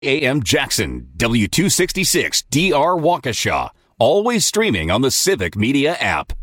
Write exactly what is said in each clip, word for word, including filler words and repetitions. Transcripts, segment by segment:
A M Jackson, W two sixty-six D R Waukesha. Always streaming on the Civic Media app.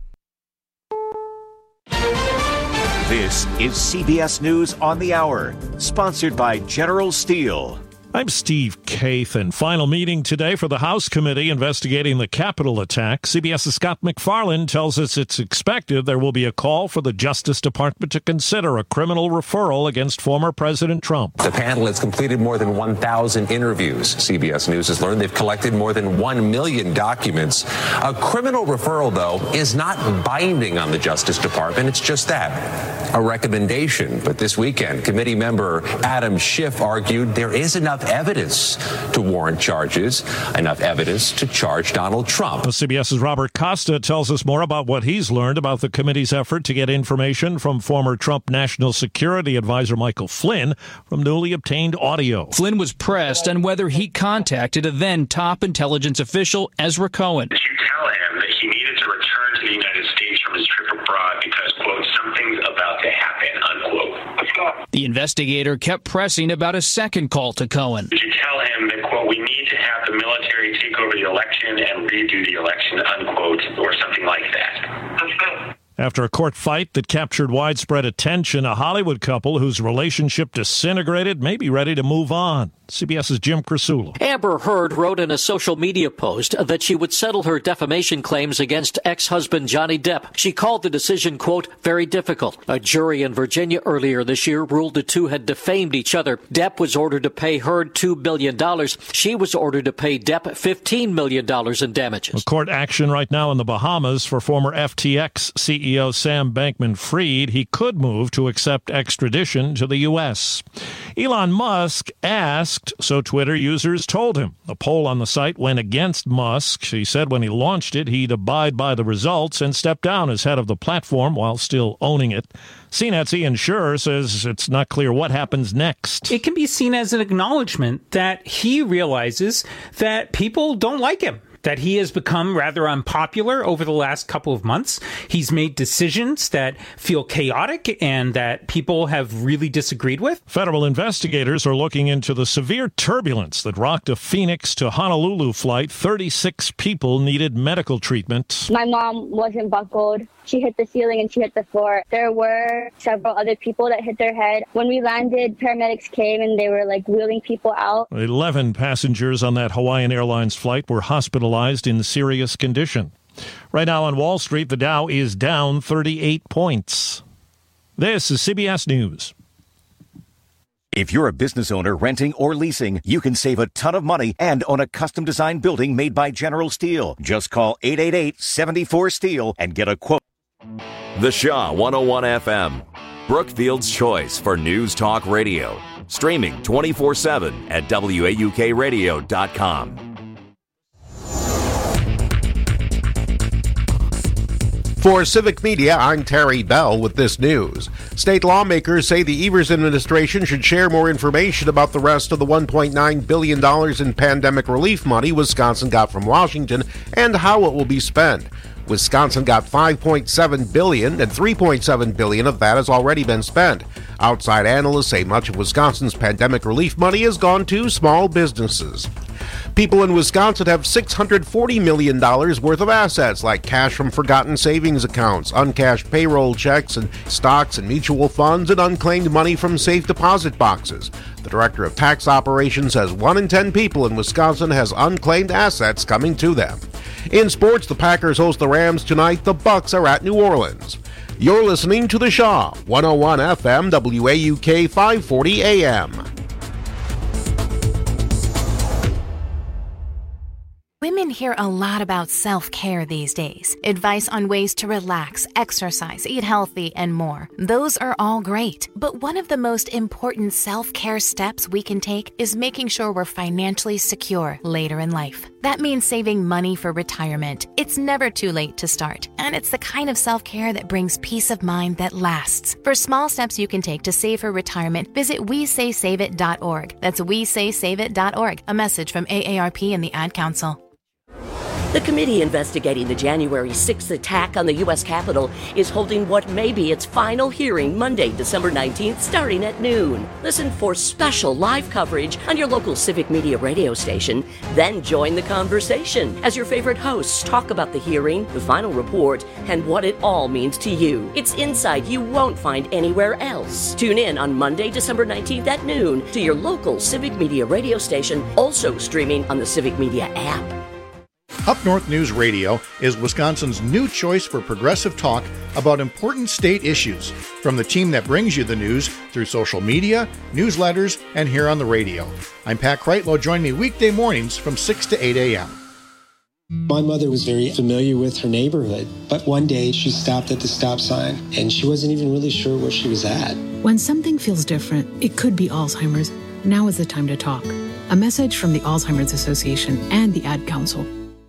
This is C B S News on the Hour, sponsored by General Steel. I'm Steve Kathan. Final meeting today for the House Committee investigating the Capitol attack. CBS's Scott McFarland tells us it's expected there will be a call for the Justice Department to consider a criminal referral against former President Trump. The panel has completed more than one thousand interviews. C B S News has learned they've collected more than one million documents. A criminal referral, though, is not binding on the Justice Department. It's just that, a recommendation. But this weekend, committee member Adam Schiff argued there is enough evidence to warrant charges, enough evidence to charge Donald Trump. CBS's Robert Costa tells us more about what he's learned about the committee's effort to get information from former Trump National Security Advisor Michael Flynn from newly obtained audio. Flynn was pressed on whether he contacted a then top intelligence official, Ezra Cohen. Did you tell him that he needed to return to the United States from his trip abroad because, quote, something's about to happen, unquote? Let's go. The investigator kept pressing about a second call to Cohen. Did you tell him that, quote, we need to have the military take over the election and redo the election, unquote, or something like that? Let's go. After a court fight that captured widespread attention, a Hollywood couple whose relationship disintegrated may be ready to move on. CBS's Jim Krasula. Amber Heard wrote in a social media post that she would settle her defamation claims against ex-husband Johnny Depp. She called the decision, quote, very difficult. A jury in Virginia earlier this year ruled the two had defamed each other. Depp was ordered to pay Heard two billion dollars. She was ordered to pay Depp fifteen million dollars in damages. A court action right now in the Bahamas for former F T X C E O Sam Bankman-Fried. He could move to accept extradition to the U S. Elon Musk asked, so Twitter users told him. A poll on the site went against Musk. He said when he launched it, he'd abide by the results and step down as head of the platform while still owning it. C NET's Ian Scherr says it's not clear what happens next. It can be seen as an acknowledgement that he realizes that people don't like him, that he has become rather unpopular over the last couple of months. He's made decisions that feel chaotic and that people have really disagreed with. Federal investigators are looking into the severe turbulence that rocked a Phoenix to Honolulu flight. thirty-six people needed medical treatment. My mom wasn't buckled. She hit the ceiling and she hit the floor. There were several other people that hit their head. When we landed, paramedics came and they were like wheeling people out. Eleven passengers on that Hawaiian Airlines flight were hospitalized in serious condition. Right now on Wall Street, the Dow is down thirty-eight points. This is C B S News. If you're a business owner renting or leasing, you can save a ton of money and own a custom-designed building made by General Steel. Just call eight eight eight, seven four, STEEL and get a quote. The Shaw one oh one F M, Brookfield's choice for news talk radio. Streaming twenty-four seven at W A U K radio dot com. For Civic Media, I'm Terry Bell with this news. State lawmakers say the Evers administration should share more information about the rest of the one point nine billion dollars in pandemic relief money Wisconsin got from Washington and how it will be spent. Wisconsin got five point seven billion dollars and three point seven billion dollars of that has already been spent. Outside analysts say much of Wisconsin's pandemic relief money has gone to small businesses. People in Wisconsin have six hundred forty million dollars worth of assets like cash from forgotten savings accounts, uncashed payroll checks, and stocks and mutual funds, and unclaimed money from safe deposit boxes. The director of tax operations says one in ten people in Wisconsin has unclaimed assets coming to them. In sports, the Packers host the Rams tonight. The Bucks are at New Orleans. You're listening to The Shaw, one oh one F M, W A U K five forty A M. Women hear a lot about self-care these days. Advice on ways to relax, exercise, eat healthy, and more. Those are all great. But one of the most important self-care steps we can take is making sure we're financially secure later in life. That means saving money for retirement. It's never too late to start. And it's the kind of self-care that brings peace of mind that lasts. For small steps you can take to save for retirement, visit we say save it dot org. That's we say save it dot org. A message from A A R P and the Ad Council. The committee investigating the January sixth attack on the U S Capitol is holding what may be its final hearing Monday, December nineteenth, starting at noon. Listen for special live coverage on your local Civic Media radio station. Then join the conversation as your favorite hosts talk about the hearing, the final report, and what it all means to you. It's insight you won't find anywhere else. Tune in on Monday, December nineteenth at noon to your local Civic Media radio station, also streaming on the Civic Media app. Up North News Radio is Wisconsin's new choice for progressive talk about important state issues, from the team that brings you the news through social media, newsletters, and here on the radio. I'm Pat Kreitlow. Join me weekday mornings from six to eight a.m. My mother was very familiar with her neighborhood, but one day she stopped at the stop sign, and she wasn't even really sure where she was at. When something feels different, it could be Alzheimer's. Now is the time to talk. A message from the Alzheimer's Association and the Ad Council.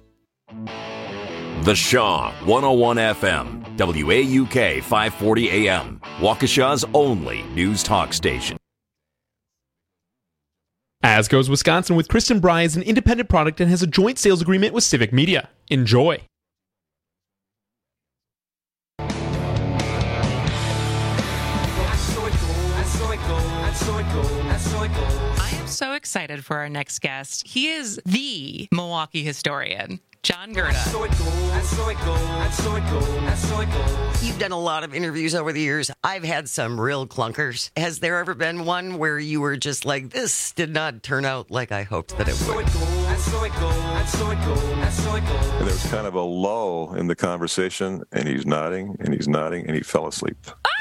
The Shaw, one oh one F M, W A U K five forty A M, Waukesha's only news talk station. As Goes Wisconsin with Kristen Bry is an independent product and has a joint sales agreement with Civic Media. Enjoy. I am so excited for our next guest. He is the Milwaukee historian, John Gerda. You've done a lot of interviews over the years. I've had some real clunkers. Has there ever been one where you were just like, this did not turn out like I hoped that it would? And there was kind of a lull in the conversation, and he's nodding, and he's nodding, and he fell asleep.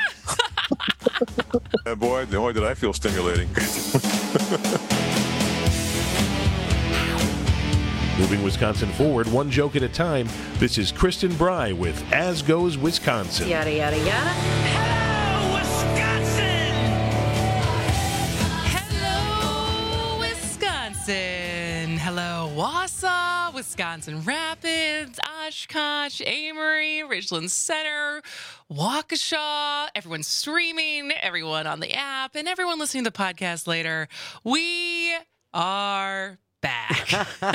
And boy, boy, did I feel stimulating. Moving Wisconsin forward, one joke at a time. This is Kristen Bry with As Goes Wisconsin. Yada, yada, yada. Hello, Wisconsin! Hello, Wisconsin! Hello, Wausau, Wisconsin Rapids, Oshkosh, Amory, Ridgeland Center, Waukesha, everyone streaming, everyone on the app, and everyone listening to the podcast later. We are back.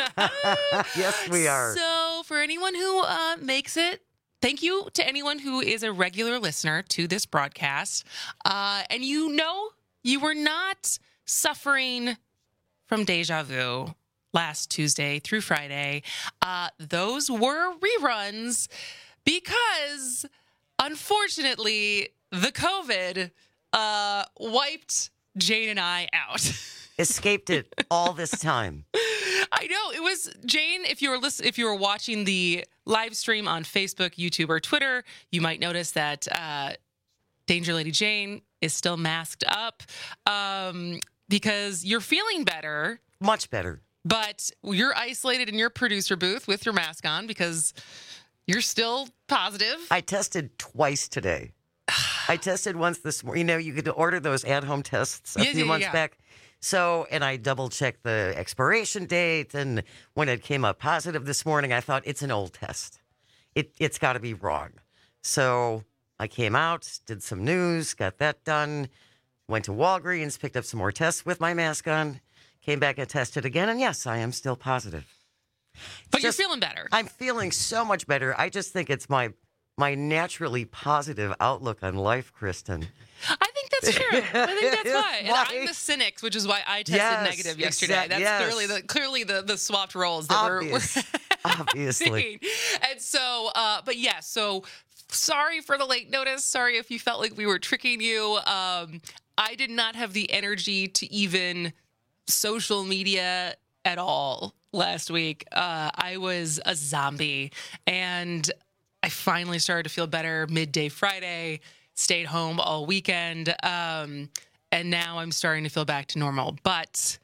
Yes, we are. So for anyone who uh, makes it, thank you to anyone who is a regular listener to this broadcast. Uh, and you know you were not suffering from deja vu last Tuesday through Friday. Uh, those were reruns because, unfortunately, the COVID uh, wiped Jane and I out. Escaped it all this time. I know it was Jane. If you were listen, if you were watching the live stream on Facebook, YouTube, or Twitter, you might notice that uh, Danger Lady Jane is still masked up um, because you're feeling better, much better. But you're isolated in your producer booth with your mask on because you're still positive. I tested twice today. I tested once this morning. You know, you could order those at-home tests a yeah, few yeah, months yeah. back. So, and I double-checked the expiration date, and when it came up positive this morning, I thought, it's an old test. It, it's got to be wrong. So I came out, did some news, got that done, went to Walgreens, picked up some more tests with my mask on, came back and tested again, and yes, I am still positive. But Just, you're feeling better. I'm feeling so much better. I just think it's my my naturally positive outlook on life, Kristen. I think that's true. I think that's why. And Why? I'm the cynic, which is why I tested Yes, negative yesterday. exact- That's yes. clearly the clearly the, the swapped roles that Obvious. we're, we're Obviously. And so, uh, but yeah, so sorry for the late notice. Sorry if you felt like we were tricking you. Um, I did not have the energy to even social media at all last week. Uh, I was a zombie, and I finally started to feel better midday Friday, stayed home all weekend, um, and now I'm starting to feel back to normal. But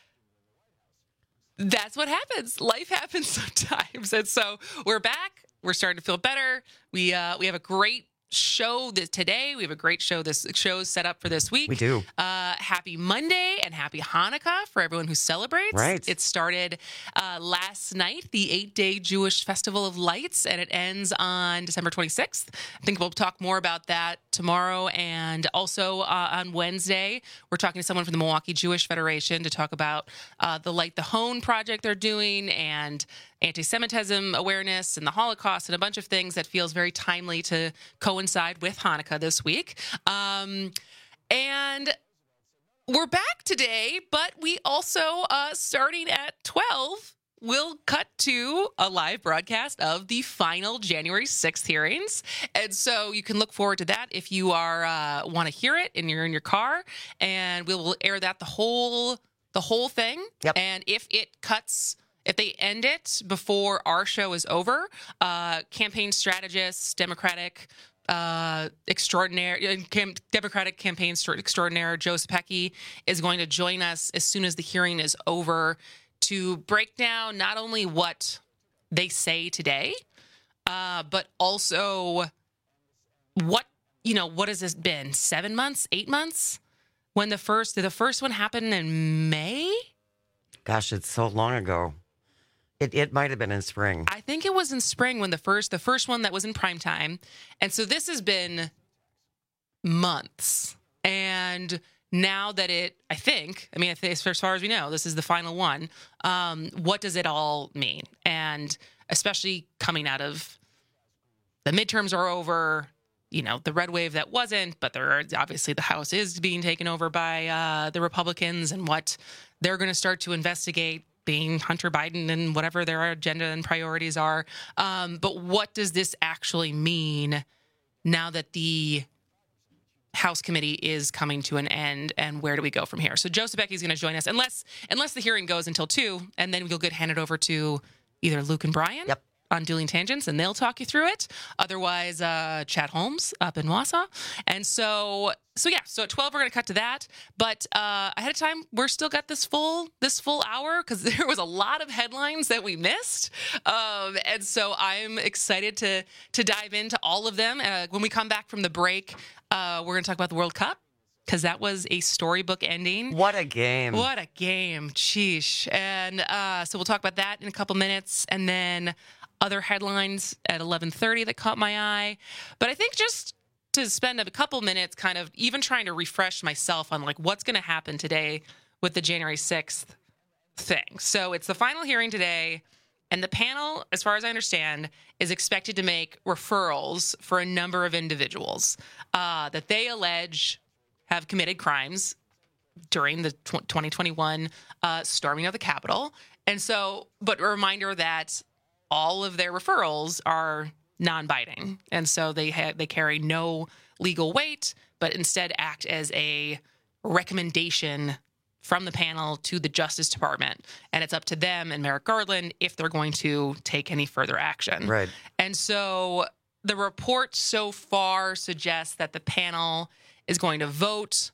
that's what happens. Life happens sometimes. And so we're back. We're starting to feel better. We uh, we have a great show this today. We have a great show. This show's set up for this week. We do. Uh, happy Monday and happy Hanukkah for everyone who celebrates. Right. It started uh, last night, the eight-day Jewish Festival of Lights, and it ends on December twenty-sixth. I think we'll talk more about that tomorrow. And also uh, on Wednesday, we're talking to someone from the Milwaukee Jewish Federation to talk about uh, the Light the Hone project they're doing and anti-Semitism awareness and the Holocaust and a bunch of things that feels very timely to coincide with Hanukkah this week. Um, and we're back today, but we also, uh, starting at twelve, will cut to a live broadcast of the final January sixth hearings. And so you can look forward to that if you are uh, want to hear it and you're in your car. And we will air that the whole the whole thing. Yep. And if it cuts... If they end it before our show is over, uh, campaign strategist, Democratic uh, extraordinaire, cam- Democratic campaign extraordinaire Joe Zepecki is going to join us as soon as the hearing is over to break down not only what they say today, uh, but also what, you know, what has this been? Seven months, eight months? When the first, did the first one happen in May? Gosh, it's so long ago. It it might have been in spring. I think it was in spring when the first the first one that was in prime time. And so this has been months. And now that it, I think, I mean, I think as far as we know, this is the final one. Um, what does it all mean? And especially coming out of the midterms are over, you know, the red wave that wasn't, but there are, obviously the House is being taken over by uh, the Republicans and what they're going to start to investigate, being Hunter Biden and whatever their agenda and priorities are. Um, but what does this actually mean now that the House committee is coming to an end, and where do we go from here? So Joe Zepecki is going to join us, unless unless the hearing goes until two, and then we'll get handed over to either Luke and Brian. Yep. On Dueling Tangents, and they'll talk you through it. Otherwise, uh, Chad Holmes up in Wausau. And so, so yeah, so at twelve, we're going to cut to that. But uh, ahead of time, we're still got this full this full hour because there was a lot of headlines that we missed. Um, and so I'm excited to to dive into all of them. Uh, when we come back from the break, uh, we're going to talk about the World Cup, because that was a storybook ending. What a game. What a game. Sheesh. And uh, so we'll talk about that in a couple minutes. And then other headlines at eleven thirty that caught my eye. But I think just to spend a couple minutes kind of even trying to refresh myself on like what's going to happen today with the January sixth thing. So it's the final hearing today, and the panel, as far as I understand, is expected to make referrals for a number of individuals uh, that they allege have committed crimes during the twenty twenty-one uh, storming of the Capitol. And so, but a reminder that all of their referrals are non-binding. And so they ha- they carry no legal weight, but instead act as a recommendation from the panel to the Justice Department. And it's up to them and Merrick Garland if they're going to take any further action. Right. And so the report so far suggests that the panel is going to vote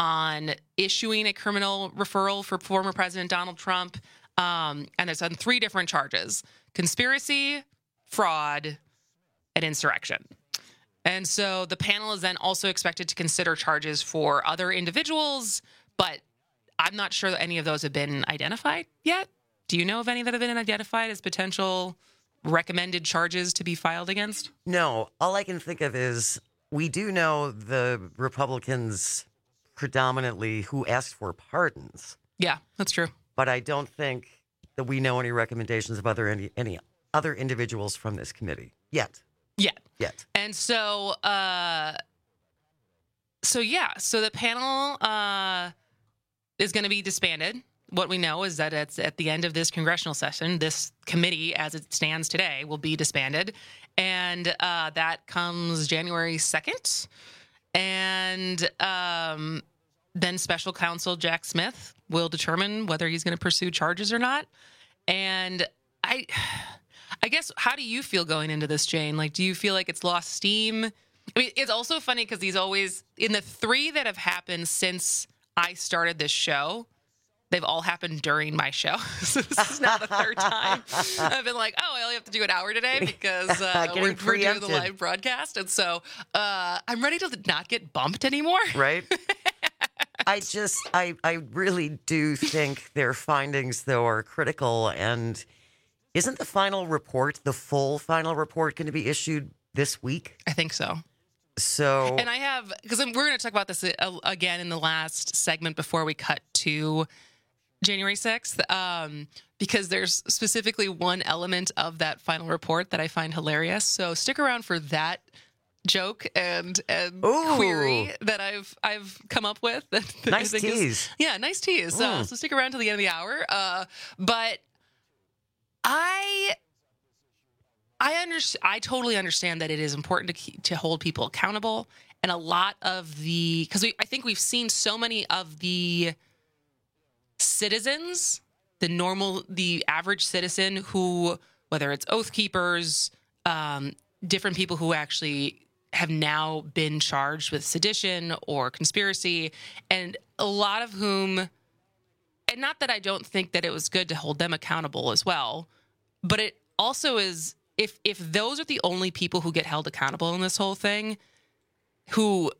on issuing a criminal referral for former President Donald Trump. Um, and it's on three different charges: conspiracy, fraud, and insurrection. And so the panel is then also expected to consider charges for other individuals, but I'm not sure that any of those have been identified yet. Do you know of any that have been identified as potential recommended charges to be filed against? No. All I can think of is we do know the Republicans predominantly who asked for pardons. Yeah, that's true. But I don't think that we know any recommendations of other any, any other individuals from this committee yet. Yet. Yet. And so, uh, so yeah, so the panel uh, is going to be disbanded. What we know is that it's at the end of this congressional session, this committee, as it stands today, will be disbanded. And uh, that comes January second. And um, then special counsel Jack Smith will determine whether he's going to pursue charges or not. And I I guess, how do you feel going into this, Jane? Like, do you feel like it's lost steam? I mean, it's also funny because these always, in the three that have happened since I started this show, they've all happened during my show. So this is now the third time I've been like, oh, I only have to do an hour today because uh, we're, we're doing the live broadcast. And so uh, I'm ready to not get bumped anymore. Right. I just, I, I really do think their findings, though, are critical. And isn't the final report, the full final report, going to be issued this week? I think so. So, and I have, because we're going to talk about this again in the last segment before we cut to January sixth, um, because there's specifically one element of that final report that I find hilarious. So stick around for that joke and and Ooh. query that I've I've come up with. That, that nice I think tease. Is, yeah, nice tease. Mm. Uh, so stick around till the end of the hour. Uh, but I. I understand. I totally understand that it is important to keep, to hold people accountable, and a lot of the because we I think we've seen so many of the citizens, the normal, the average citizen who, whether it's Oath Keepers, um, different people who actually have now been charged with sedition or conspiracy, and a lot of whom, and not that I don't think that it was good to hold them accountable as well, but it also is. If if those are the only people who get held accountable in this whole thing, who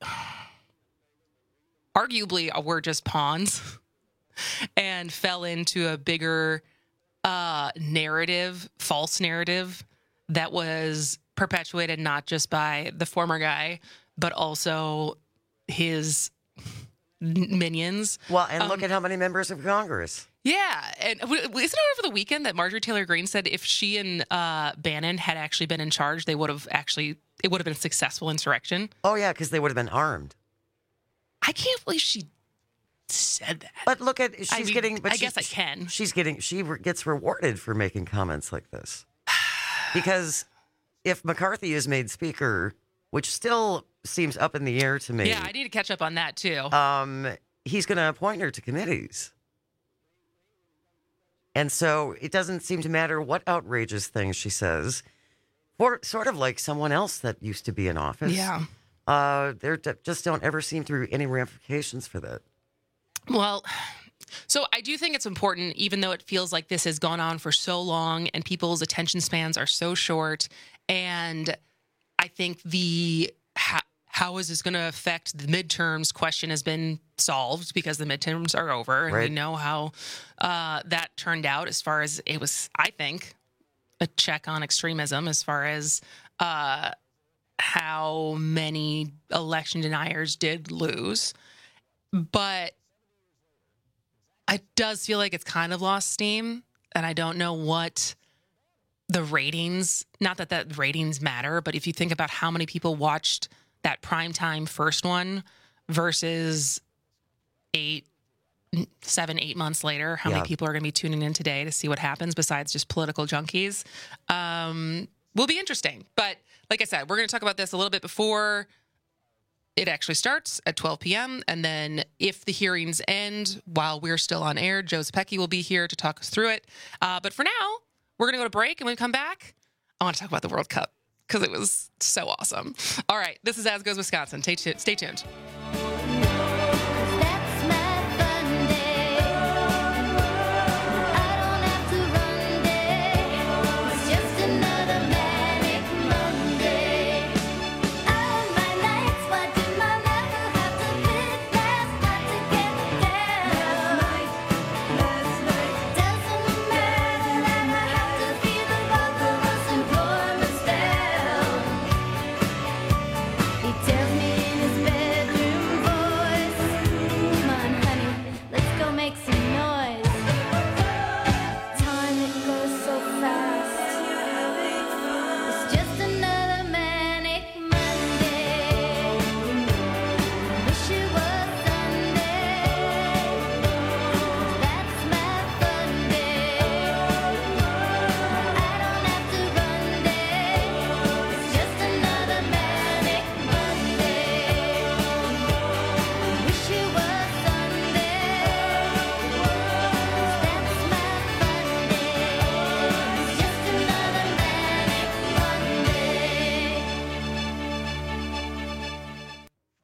arguably were just pawns and fell into a bigger uh, narrative, false narrative that was perpetuated not just by the former guy, but also his minions. Well, and look um, at how many members of Congress. Yeah, and w- isn't it over the weekend that Marjorie Taylor Greene said if she and uh, Bannon had actually been in charge, they would have actually, it would have been a successful insurrection? Oh, yeah, because they would have been armed. I can't believe she said that. But look at, she's I mean, getting, but I guess I she's- can. She's getting, she re- gets rewarded for making comments like this. Because if McCarthy is made speaker, which still seems up in the air to me. Yeah, I need to catch up on that too. Um, he's going to appoint her to committees. And so it doesn't seem to matter what outrageous things she says, or sort of like someone else that used to be in office. Yeah. Uh, there d- just don't ever seem to be any ramifications for that. Well, so I do think it's important, even though it feels like this has gone on for so long and people's attention spans are so short. And I think the how, how is this going to affect the midterms question has been solved because the midterms are over. And Right. we know how uh, that turned out as far as it was, I think, a check on extremism as far as uh, how many election deniers did lose. But it does feel like it's kind of lost steam, and I don't know what the ratings, not that that ratings matter, but if you think about how many people watched that primetime first one versus eight, seven, eight months later, how Yeah. many people are going to be tuning in today to see what happens besides just political junkies, um, will be interesting. But like I said, we're going to talk about this a little bit before it actually starts at twelve p.m. And then if the hearings end while we're still on air, Joe Zepecki will be here to talk us through it. Uh, but for now, we're going to go to break. And when we come back, I want to talk about the World Cup because it was so awesome. All right. This is As Goes Wisconsin. Stay, t- stay tuned. He tells me in his bedroom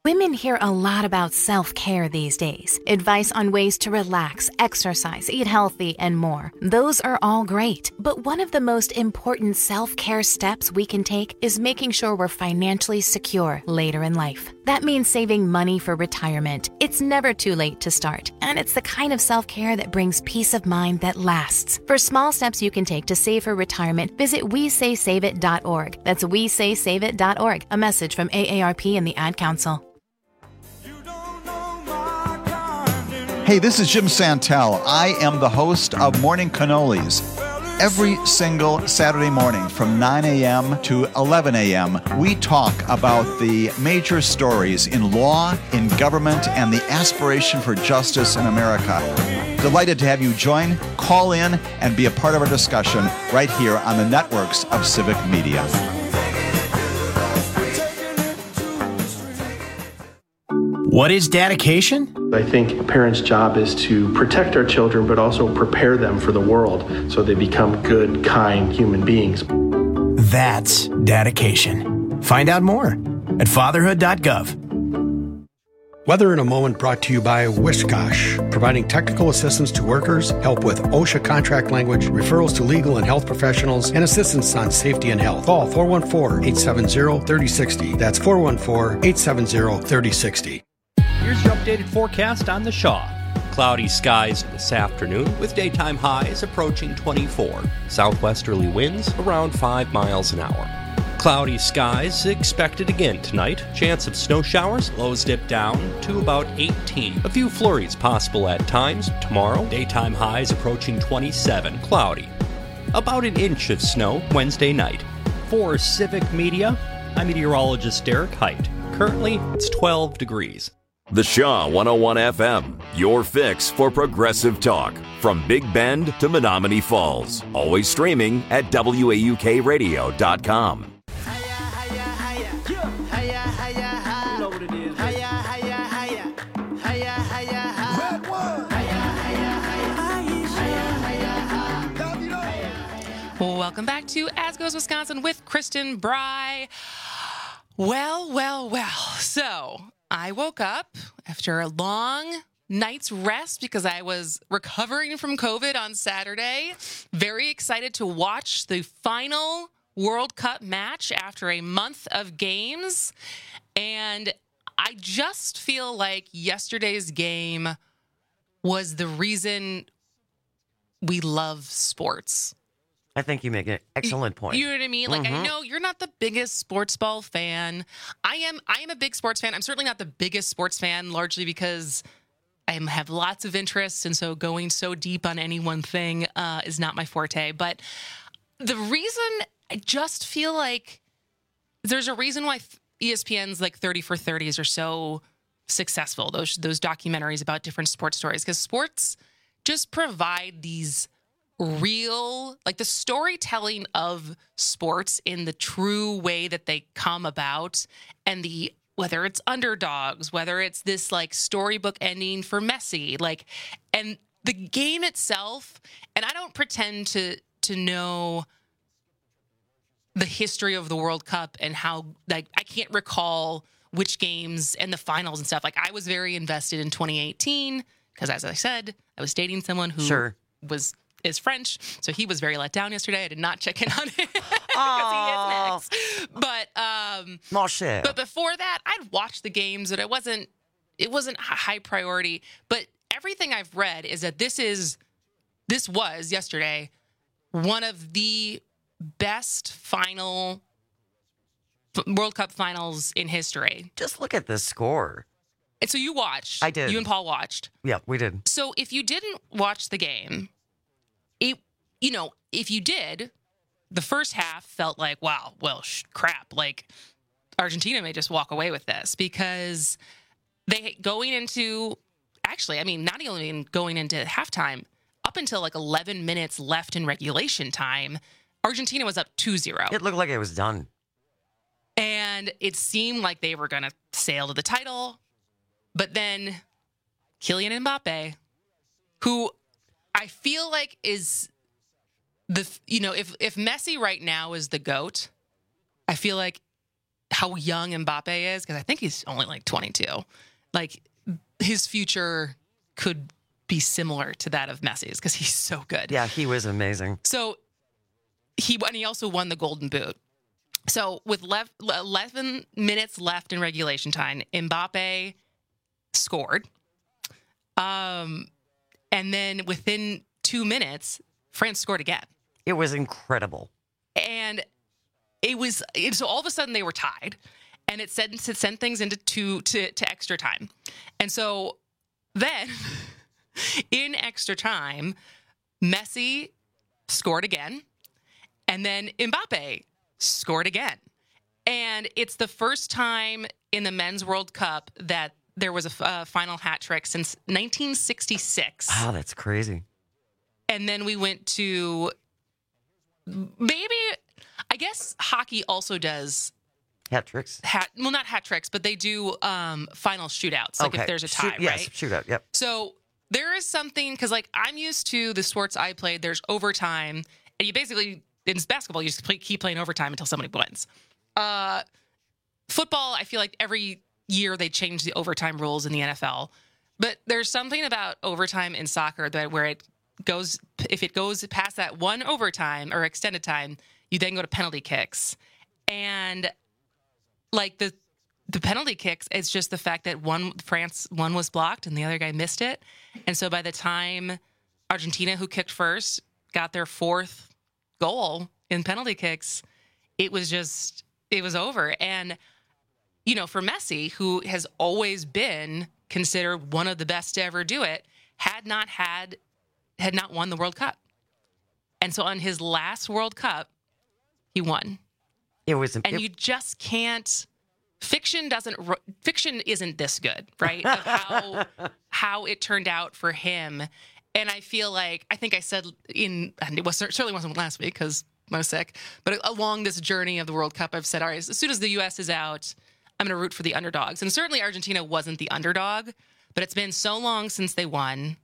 Women hear a lot about self-care these days. Advice on ways to relax, exercise, eat healthy, and more. Those are all great. But one of the most important self-care steps we can take is making sure we're financially secure later in life. That means saving money for retirement. It's never too late to start. And it's the kind of self-care that brings peace of mind that lasts. For small steps you can take to save for retirement, visit we say save it dot org. That's we say save it dot org. A message from A A R P and the Ad Council. Hey, this is Jim Santel. I am the host of Morning Cannolis. Every single Saturday morning from nine a.m. to eleven a.m., we talk about the major stories in law, in government, and the aspiration for justice in America. Delighted to have you join, call in, and be a part of our discussion right here on the networks of Civic Media. What is dedication? I think a parent's job is to protect our children, but also prepare them for the world so they become good, kind human beings. That's dedication. Find out more at fatherhood dot gov. Weather in a Moment brought to you by Wishkosh, providing technical assistance to workers, help with OSHA contract language, referrals to legal and health professionals, and assistance on safety and health. Call four one four, eight seven zero, three zero six zero. That's four one four, eight seven zero, three zero six zero. Here's your updated forecast on the Shaw. Cloudy skies this afternoon with daytime highs approaching twenty-four. Southwesterly winds around five miles an hour. Cloudy skies expected again tonight. Chance of snow showers, lows dip down to about eighteen. A few flurries possible at times. Tomorrow, daytime highs approaching twenty-seven. Cloudy. About an inch of snow Wednesday night. For Civic Media, I'm meteorologist Derek Height. Currently, it's twelve degrees. The Shaw one oh one F M, your fix for progressive talk. From Big Bend to Menominee Falls. Always streaming at W A U K radio dot com. Welcome back to As Goes Wisconsin with Kristen Bry. Well, well, well. So I woke up after a long night's rest because I was recovering from COVID on Saturday. Very excited to watch the final World Cup match after a month of games. And I just feel like yesterday's game was the reason we love sports. I think you make an excellent point. You know what I mean? Like, mm-hmm. I know you're not the biggest sports ball fan. I am I am a big sports fan. I'm certainly not the biggest sports fan, largely because I have lots of interests, and so going so deep on any one thing uh, is not my forte. But the reason I just feel like there's a reason why E S P N's like thirty for thirties are so successful, those those documentaries about different sports stories, because sports just provide these real, like the storytelling of sports in the true way that they come about, and the whether it's underdogs, whether it's this like storybook ending for Messi, like, and the game itself. And I don't pretend to to know the history of the World Cup and how, like, I can't recall which games and the finals and stuff. Like, I was very invested in twenty eighteen because, as I said, I was dating someone who sure. was is French, so he was very let down yesterday. I did not check in on him because he is next. But um, but before that, I'd watched the games, and it wasn't it wasn't a high priority. But everything I've read is that this is this was yesterday one of the best final World Cup finals in history. Just look at the score. And so you watched. I did. You and Paul watched. Yeah, we did. So if you didn't watch the game, it, you know, if you did, the first half felt like, wow, well, sh- crap. Like, Argentina may just walk away with this, because they going into, actually, I mean, not even going into halftime, up until like eleven minutes left in regulation time, Argentina was up two zero. It looked like it was done. And it seemed like they were going to sail to the title. But then Kylian Mbappe, who I feel like is the, you know, if, if Messi right now is the GOAT, I feel like how young Mbappe is, because I think he's only like twenty-two. Like, his future could be similar to that of Messi's because he's so good. Yeah, he was amazing. So he and he also won the Golden Boot. So with left, eleven minutes left in regulation time, Mbappe scored. Um, and then within two minutes, France scored again. It was incredible. And it was it, so all of a sudden they were tied, and it sent it sent things into two to, to extra time. And so then in extra time, Messi scored again, and then Mbappe scored again. And it's the first time in the Men's World Cup that there was a uh, final hat trick since nineteen sixty-six. Wow, that's crazy. And then we went to maybe, I guess hockey also does hat tricks. Hat, well, not hat tricks, but they do um, final shootouts. Like okay. if there's a tie, Shoot, yes, right? shootout, yep. So there is something, because like I'm used to the sports I played, there's overtime, and you basically, in basketball, you just play, keep playing overtime until somebody wins. Uh, football, I feel like every year they change the overtime rules in the N F L. But there's something about overtime in soccer that where it goes, if it goes past that one overtime or extended time, you then go to penalty kicks. And like the the penalty kicks, it's just the fact that one France one was blocked and the other guy missed it. And so by the time Argentina, who kicked first, got their fourth goal in penalty kicks, it was just it was over. And you know, for Messi, who has always been considered one of the best to ever do it, had not had had not won the World Cup. And so on his last World Cup, he won. It was, and it, you just can't. Fiction doesn't. Fiction isn't this good, right? Of how how it turned out for him, and I feel like I think I said in and it was certainly wasn't last week because I was sick, but along this journey of the World Cup, I've said, all right, as soon as the U S is out, I'm going to root for the underdogs, and certainly Argentina wasn't the underdog, but it's been so long since they won.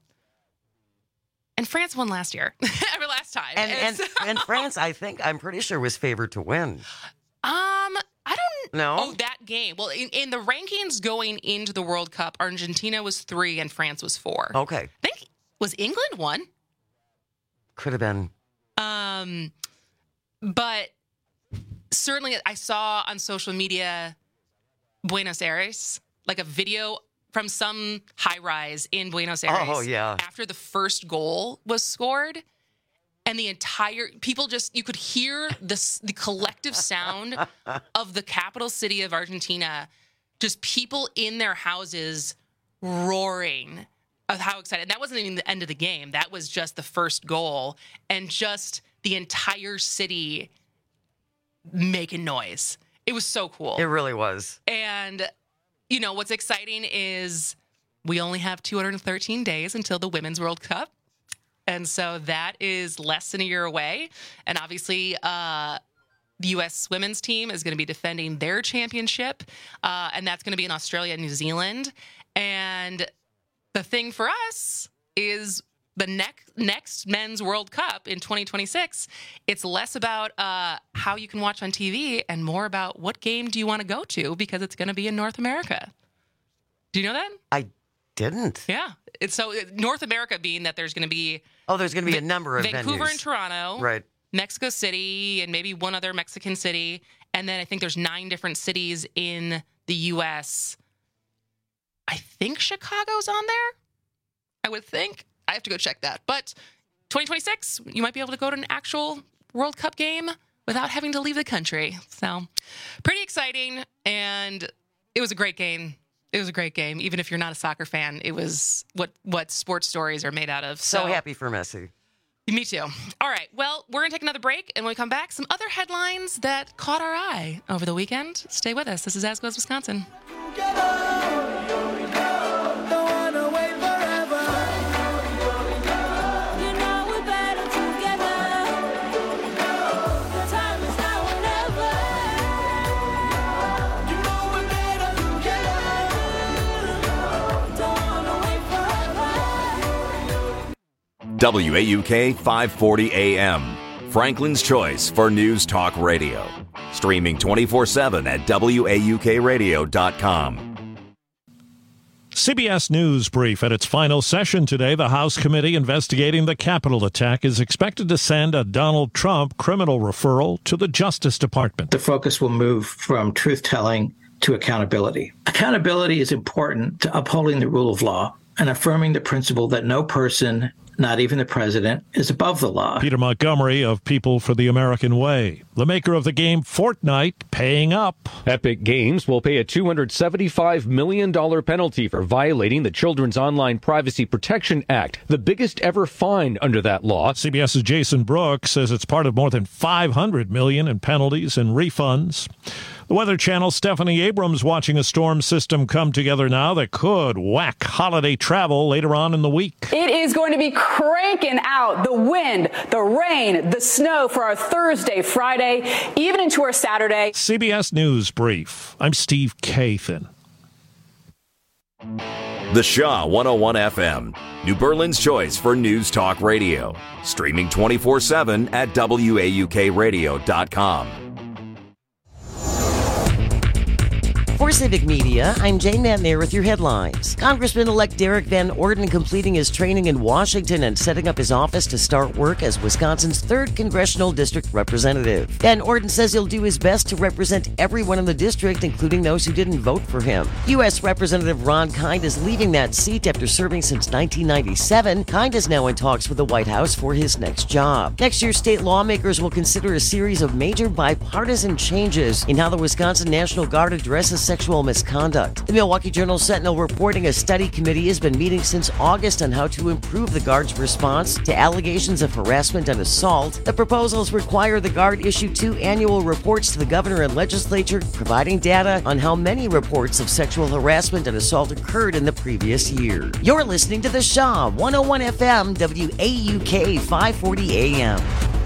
And France won last year, every last time. And, and, and, so, and France, I think, I'm pretty sure, was favored to win. Um, I don't know. Oh, that game. Well, in, in the rankings going into the World Cup, Argentina was three and France was four. Okay. I think, was England one? Could have been. Um, but certainly I saw on social media Buenos Aires, like a video from some high rise in Buenos Aires. Oh, yeah. After the first goal was scored, and the entire people just, you could hear this, the collective sound of the capital city of Argentina, just people in their houses roaring of how excited. And that wasn't even the end of the game. That was just the first goal, and just the entire city making noise. It was so cool. It really was. And you know, what's exciting is we only have two hundred thirteen days until the Women's World Cup. And so that is less than a year away. And obviously, uh, the U S women's team is going to be defending their championship. Uh, and that's going to be in Australia and New Zealand. And the thing for us is the next next Men's World Cup in twenty twenty-six, it's less about uh, how you can watch on T V and more about what game do you want to go to, because it's going to be in North America. Do you know that? I didn't. Yeah. It's so North America being that there's going to be oh, there's going to be a number of Vancouver venues. and Toronto, right? Mexico City, and maybe one other Mexican city, and then I think there's nine different cities in the U S. I think Chicago's on there. I would think. I have to go check that. But twenty twenty-six, you might be able to go to an actual World Cup game without having to leave the country. So pretty exciting. And it was a great game. It was a great game. Even if you're not a soccer fan, it was what, what sports stories are made out of. So, so happy for Messi. Me too. All right. Well, we're going to take another break. And when we come back, some other headlines that caught our eye over the weekend. Stay with us. This is As Goes Wisconsin. W A U K five forty A M, Franklin's Choice for News Talk Radio. Streaming twenty-four seven at W A U K radio dot com. C B S News Brief at its final session today. The House committee investigating the Capitol attack is expected to send a Donald Trump criminal referral to the Justice Department. The focus will move from truth-telling to accountability. Accountability is important to upholding the rule of law and affirming the principle that no person, not even the president, is above the law. Peter Montgomery of People for the American Way. The maker of the game Fortnite paying up. Epic Games will pay a two hundred seventy-five million dollars penalty for violating the Children's Online Privacy Protection Act, the biggest ever fine under that law. CBS's Jason Brooks says it's part of more than five hundred million dollars in penalties and refunds. The Weather Channel's Stephanie Abrams watching a storm system come together now that could whack holiday travel later on in the week. It is going to be cranking out the wind, the rain, the snow for our Thursday, Friday, even into our Saturday. C B S News Brief. I'm Steve Kathan. The Shaw one oh one F M, New Berlin's choice for news talk radio. Streaming twenty-four seven at W A U K radio dot com. For Civic Media, I'm Jane McNair with your headlines. Congressman-elect Derek Van Orden completing his training in Washington and setting up his office to start work as Wisconsin's third Congressional District Representative. Van Orden says he'll do his best to represent everyone in the district, including those who didn't vote for him. U S Representative Ron Kind is leaving that seat after serving since nineteen ninety-seven. Kind is now in talks with the White House for his next job. Next year, state lawmakers will consider a series of major bipartisan changes in how the Wisconsin National Guard addresses sexual misconduct. The Milwaukee Journal Sentinel reporting a study committee has been meeting since August on how to improve the Guard's response to allegations of harassment and assault. The proposals require the Guard issue two annual reports to the governor and legislature, providing data on how many reports of sexual harassment and assault occurred in the previous year. You're listening to The Shaw, one oh one F M, W A U K, five forty A M.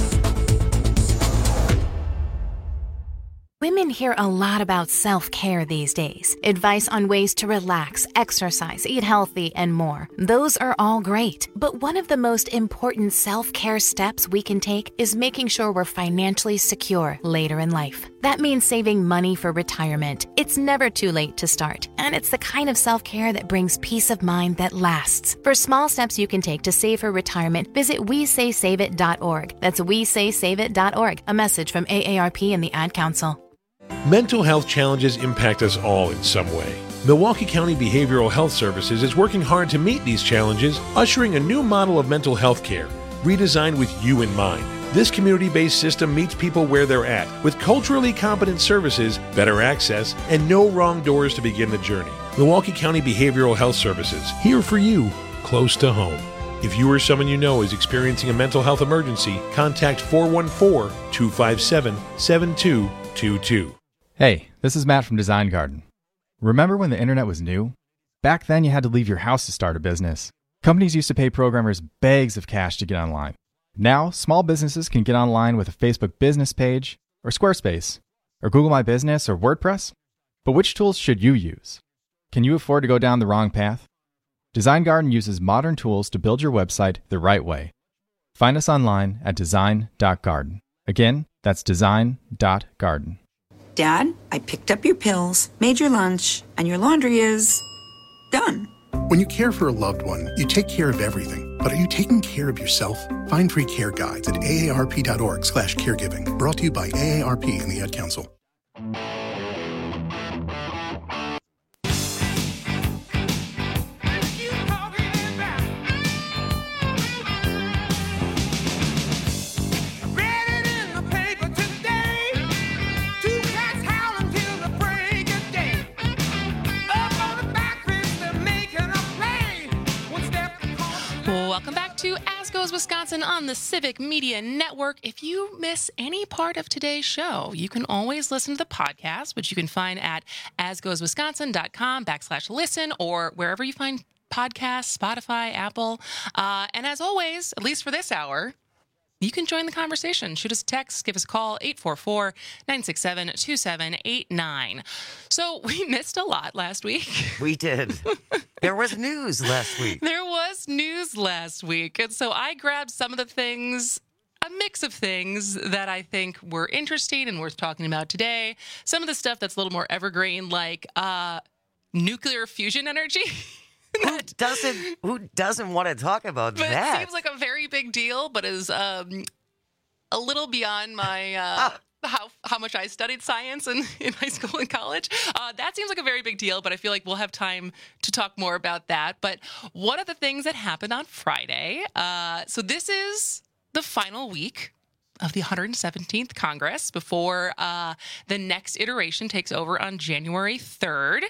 Women hear a lot about self-care these days. Advice on ways to relax, exercise, eat healthy, and more. Those are all great. But one of the most important self-care steps we can take is making sure we're financially secure later in life. That means saving money for retirement. It's never too late to start. And it's the kind of self-care that brings peace of mind that lasts. For small steps you can take to save for retirement, visit we say save it dot org. That's we say save it dot org. A message from A A R P and the Ad Council. Mental health challenges impact us all in some way. Milwaukee County Behavioral Health Services is working hard to meet these challenges, ushering a new model of mental health care, redesigned with you in mind. This community-based system meets people where they're at, with culturally competent services, better access, and no wrong doors to begin the journey. Milwaukee County Behavioral Health Services, here for you, close to home. If you or someone you know is experiencing a mental health emergency, contact four one four, two five seven, seven two two two. Hey, this is Matt from Design Garden. Remember when the internet was new? Back then you had to leave your house to start a business. Companies used to pay programmers bags of cash to get online. Now, small businesses can get online with a Facebook business page, or Squarespace, or Google My Business, or WordPress. But which tools should you use? Can you afford to go down the wrong path? Design Garden uses modern tools to build your website the right way. Find us online at design dot garden. Again, that's design dot garden. Dad, I picked up your pills, made your lunch, and your laundry is done. When you care for a loved one, you take care of everything. But are you taking care of yourself? Find free care guides at A A R P dot org slash caregiving. Brought to you by A A R P and the Ad Council. Welcome back to As Goes Wisconsin on the Civic Media Network. If you miss any part of today's show, you can always listen to the podcast, which you can find at asgoeswisconsin.com backslash listen or wherever you find podcasts, Spotify, Apple. Uh, and as always, at least for this hour, you can join the conversation. Shoot us a text, give us a call, eight four four, nine six seven, two seven eight nine. So we missed a lot last week. We did. There was news last week. There was news last week. And so I grabbed some of the things, a mix of things that I think were interesting and worth talking about today. Some of the stuff that's a little more evergreen, like uh, nuclear fusion energy. Who doesn't Who doesn't want to talk about but that? It seems like a very big deal, but is um, a little beyond my uh, how how much I studied science in, in high school and college. Uh, that seems like a very big deal, but I feel like we'll have time to talk more about that. But one of the things that happened on Friday, uh, so this is the final week of the one hundred seventeenth Congress before uh, the next iteration takes over on January third.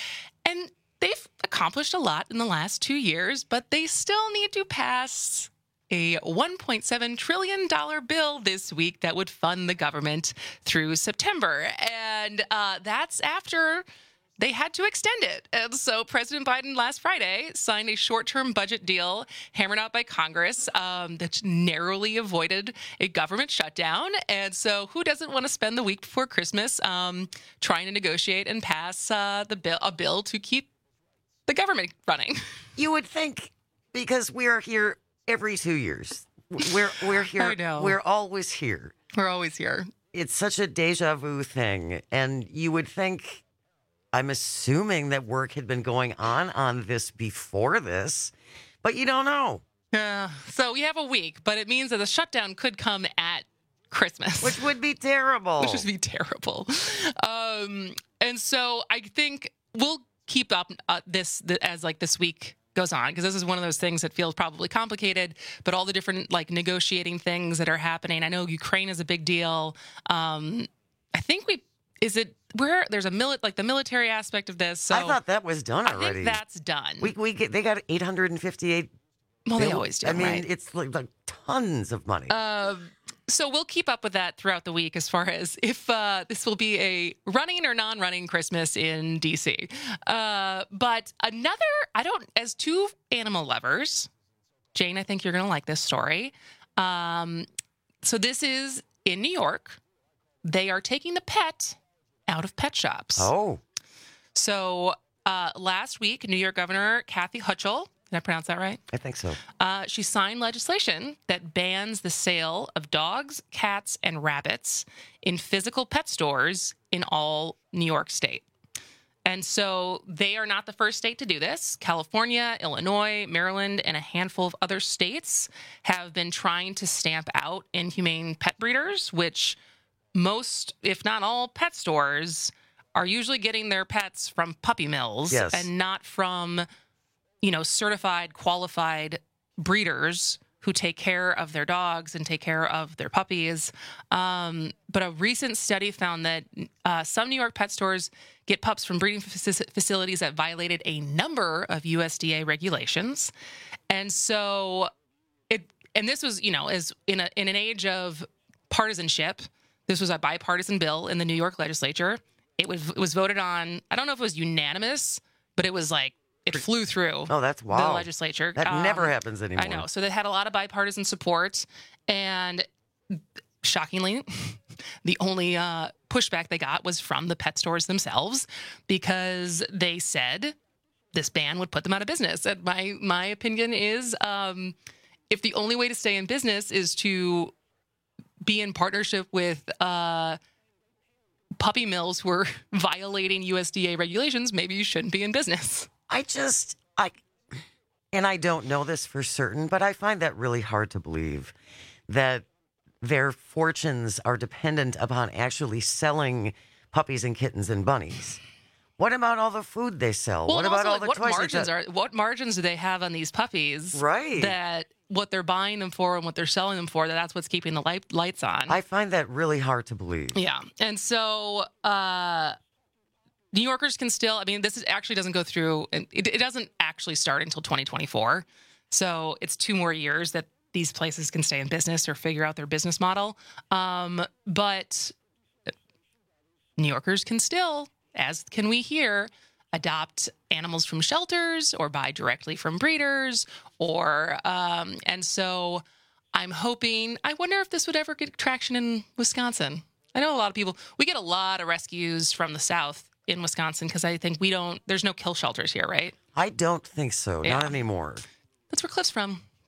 And they've accomplished a lot in the last two years, but they still need to pass a one point seven trillion dollars bill this week that would fund the government through September. And uh, that's after they had to extend it. And so President Biden last Friday signed a short-term budget deal hammered out by Congress um, that narrowly avoided a government shutdown. And so who doesn't want to spend the week before Christmas um, trying to negotiate and pass uh, the bill, a bill to keep the government running? You would think, because we're here every two years. We're we're here. I know. We're always here. We're always here. It's such a deja vu thing, and you would think. I'm assuming that work had been going on on this before this, but you don't know. Yeah. So we have a week, but it means that the shutdown could come at Christmas, which would be terrible. Which would be terrible. Um, and so I think we'll keep up uh, this the, as like this week goes on, because this is one of those things that feels probably complicated, but all the different like negotiating things that are happening. I know Ukraine is a big deal. Um, I think we is it where there's a mili- like the military aspect of this. So I thought that was done already. I think that's done. We we get, they got eight hundred fifty-eight. Well, bill- they always do. I mean, right? it's like, like tons of money. Uh, so we'll keep up with that throughout the week as far as if uh, this will be a running or non-running Christmas in D C. Uh, but another, I don't, as two animal lovers, Jane, I think you're going to like this story. Um, so this is in New York. They are taking the pet out of pet shops. Oh. So uh, last week, New York Governor Kathy Hochul, did I pronounce that right? I think so. Uh, she signed legislation that bans the sale of dogs, cats, and rabbits in physical pet stores in all New York State. And so they are not the first state to do this. California, Illinois, Maryland, and a handful of other states have been trying to stamp out inhumane pet breeders, which most, if not all, pet stores are usually getting their pets from puppy mills Yes. and not from, you know, certified, qualified breeders who take care of their dogs and take care of their puppies. Um, but a recent study found that uh, some New York pet stores get pups from breeding faci- facilities that violated a number of U S D A regulations. And so it, and this was, you know, as in a in an age of partisanship, this was a bipartisan bill in the New York legislature. It was it was voted on. I don't know if it was unanimous, but it was like it flew through. Oh, that's wow. The legislature. That Um, never happens anymore. I know. So they had a lot of bipartisan support, and shockingly, the only uh, pushback they got was from the pet stores themselves, because they said this ban would put them out of business. And my my opinion is, um, if the only way to stay in business is to be in partnership with uh, puppy mills who are violating U S D A regulations, maybe you shouldn't be in business. I just, I, and I don't know this for certain, but I find that really hard to believe that their fortunes are dependent upon actually selling puppies and kittens and bunnies. What about all the food they sell? Well, what and about also, all like, the what toys? they margins sell? are what margins do they have on these puppies? Right. That what they're buying them for and what they're selling them for, that that's what's keeping the light, lights on. I find that really hard to believe. Yeah. And so uh, New Yorkers can still, I mean, this is, actually doesn't go through, and it, it doesn't actually start until twenty twenty-four. So it's two more years that these places can stay in business or figure out their business model. Um, but New Yorkers can still, as can we here, adopt animals from shelters or buy directly from breeders, or um, and so I'm hoping, I wonder if this would ever get traction in Wisconsin. I know a lot of people, we get a lot of rescues from the South in Wisconsin because I think we don't, there's no kill shelters here, right? I don't think so. Yeah. Not anymore. That's where Cliff's from.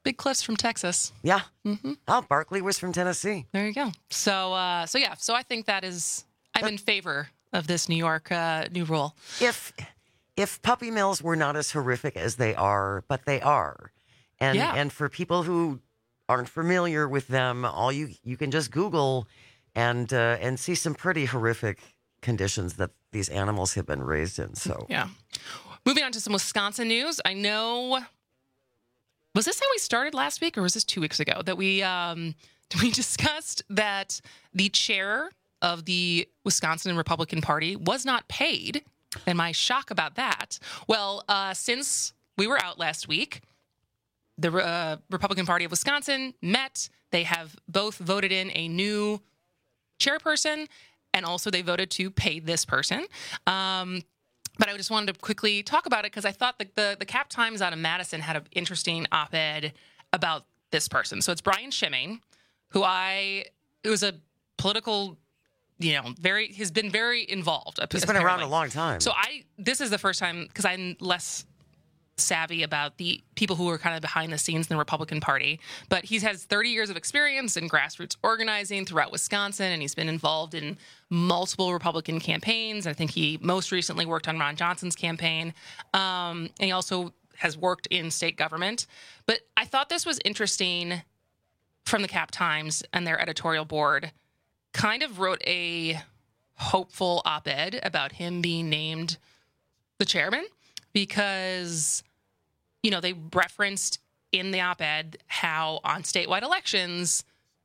Big Cliff's from Texas. Yeah. Mm-hmm. Oh, Barkley was from Tennessee. There you go. So, uh, so yeah. So I think that is. I'm in favor of this New York uh, new rule. If if puppy mills were not as horrific as they are, but they are, and Yeah. and for people who aren't familiar with them, all you you can just Google and uh, and see some pretty horrific conditions that these animals have been raised in. So Yeah. Moving on to some Wisconsin news. I know. Was this how we started last week, or was this two weeks ago that we um, we discussed that the chair of the Wisconsin Republican Party was not paid? And my shock about that. Well, uh, since we were out last week, the uh, Republican Party of Wisconsin met. They have both voted in a new chairperson, and also they voted to pay this person. Um, but I just wanted to quickly talk about it because I thought the, the the Cap Times out of Madison had an interesting op-ed about this person. So it's Brian Schimming, who I it was a political. You know, very has been very involved. He's been around a long time. So I this is the first time because I'm less savvy about the people who are kind of behind the scenes in the Republican Party. But he has thirty years of experience in grassroots organizing throughout Wisconsin, and he's been involved in multiple Republican campaigns. I think he most recently worked on Ron Johnson's campaign, um, and he also has worked in state government. But I thought this was interesting from the Cap Times and their editorial board. Kind of wrote a hopeful op-ed about him being named the chairman because, you know, they referenced in the op-ed how on statewide elections,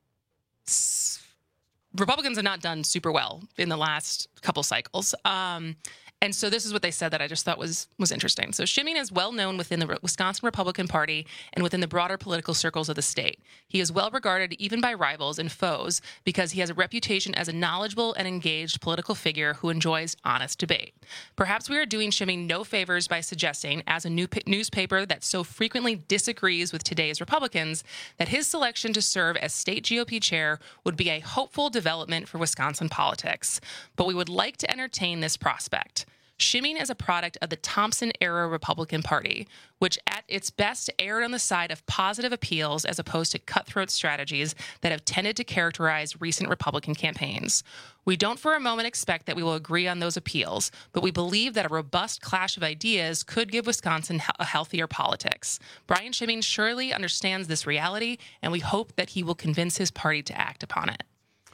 Republicans have not done super well in the last couple cycles. Um, and so this is what they said that I just thought was was interesting. So Schimming is well known within the Wisconsin Republican Party and within the broader political circles of the state. He is well regarded even by rivals and foes because he has a reputation as a knowledgeable and engaged political figure who enjoys honest debate. Perhaps we are doing Schimming no favors by suggesting, as a new p- newspaper that so frequently disagrees with today's Republicans, that his selection to serve as state G O P chair would be a hopeful development for Wisconsin politics. But we would like to entertain this prospect. Schimming is a product of the Thompson-era Republican Party, which at its best erred on the side of positive appeals as opposed to cutthroat strategies that have tended to characterize recent Republican campaigns. We don't for a moment expect that we will agree on those appeals, but we believe that a robust clash of ideas could give Wisconsin a healthier politics. Brian Schimming surely understands this reality, and we hope that he will convince his party to act upon it.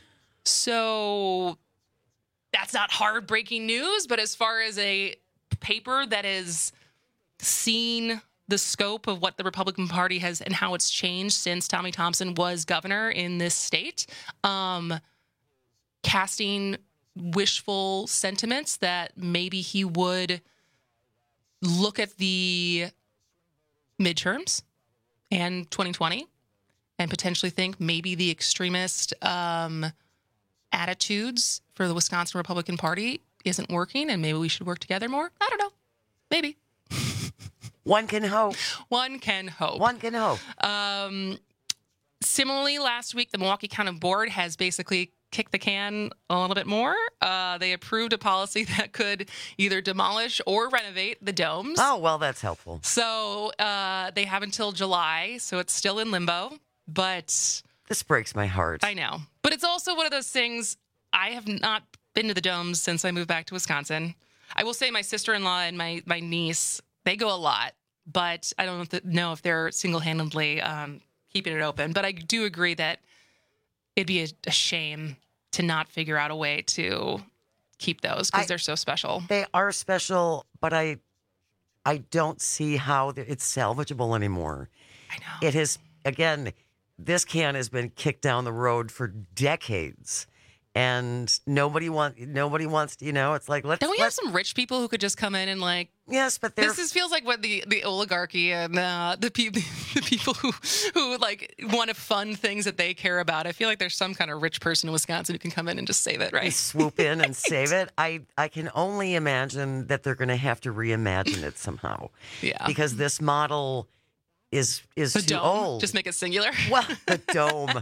So that's not hard-breaking news, but as far as a paper that has seen the scope of what the Republican Party has and how it's changed since Tommy Thompson was governor in this state, um, casting wishful sentiments that maybe he would look at the midterms and twenty twenty and potentially think maybe the extremist um, attitudes for the Wisconsin Republican Party isn't working and maybe we should work together more. I don't know. Maybe. One can hope. One can hope. One can hope. Um, similarly, last week, the Milwaukee County Board has basically kicked the can a little bit more. Uh, they approved a policy that could either demolish or renovate the domes. Oh, well, that's helpful. So uh, they have until July, so it's still in limbo. But this breaks my heart. I know. But it's also one of those things. I have not been to the domes since I moved back to Wisconsin. I will say my sister-in-law and my, my niece, they go a lot, but I don't know if they're single-handedly um, keeping it open. But I do agree that it'd be a, a shame to not figure out a way to keep those because they're so special. They are special, but I I don't see how it's salvageable anymore. I know. It has, again, this can has been kicked down the road for decades. And nobody want nobody wants to, you know, it's like, let's... Don't we let's, have some rich people who could just come in and like... Yes, but this is, feels like what the, the oligarchy and uh, the, pe- the people who, who like want to fund things that they care about. I feel like there's some kind of rich person in Wisconsin who can come in and just save it, right? Swoop in and save it. I, I can only imagine that they're going to have to reimagine it somehow. Yeah. Because this model... is is the too dome. old. Just make it singular. Well, the dome.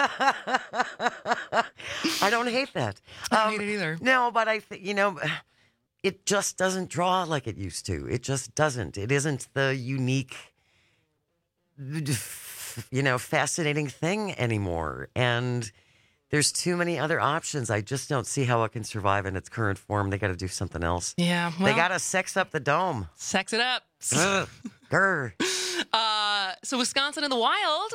I don't hate that. I don't um, hate it either. No, but I think, you know, it just doesn't draw like it used to. It just doesn't. It isn't the unique you know, fascinating thing anymore. And there's too many other options. I just don't see how it can survive in its current form. They got to do something else. Yeah. Well, they got to sex up the dome. Sex it up. Ugh. Grr. Uh, so Wisconsin in the wild,